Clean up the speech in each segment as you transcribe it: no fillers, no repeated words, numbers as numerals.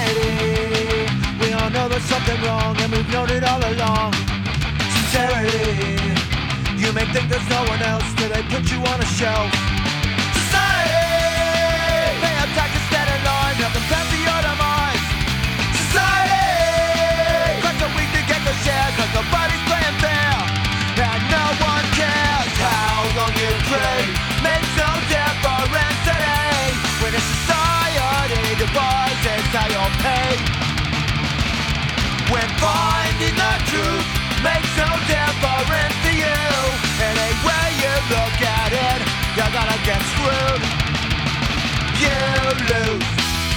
Society, we all know there's something wrong, and we've known it all along. Sincerity, you may think there's no one else till they put you on a shelf. Society, pay up taxes, stand in line, help them pass to your demise. Society, crush a week to get the share, cause nobody's playing fair, and no one cares how long you pray. Makes no difference today, when a society devises how you'll pay. When finding the truth makes no difference to you, any way you look at it, you're gonna get screwed. You lose.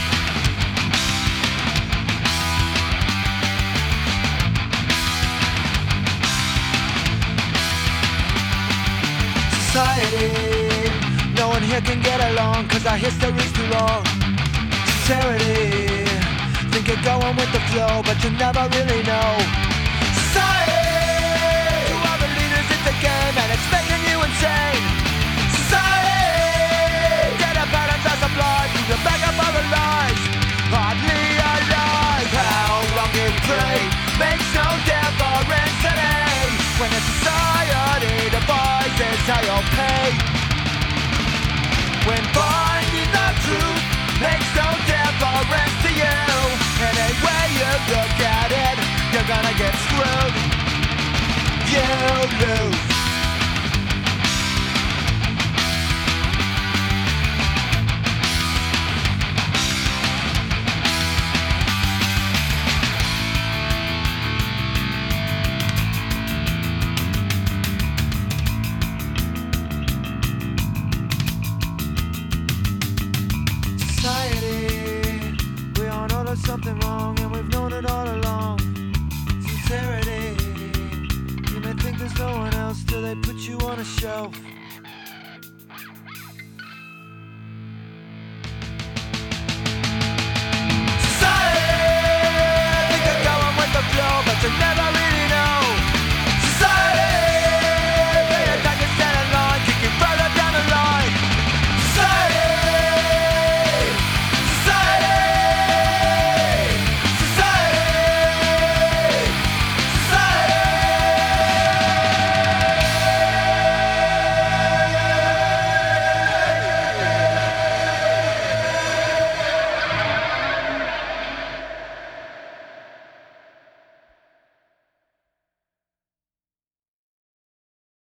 Society, no one here can get along, cause our history's too long. Sincerity, think you're going with the flow, but you never really know. Society, to all the leaders it's a game, and it's making you insane. Society, get a better dress of blood, keep your back up all the lies. Hardly alive, how long you pray makes no difference today, when a society devises how you'll pay. When finding the truth makes no difference to you, any way you look at it, you're gonna get screwed. You lose. Society, we all know there's something wrong, and we've known it all along. Sincerity, you may think there's no one else till they put you on a shelf.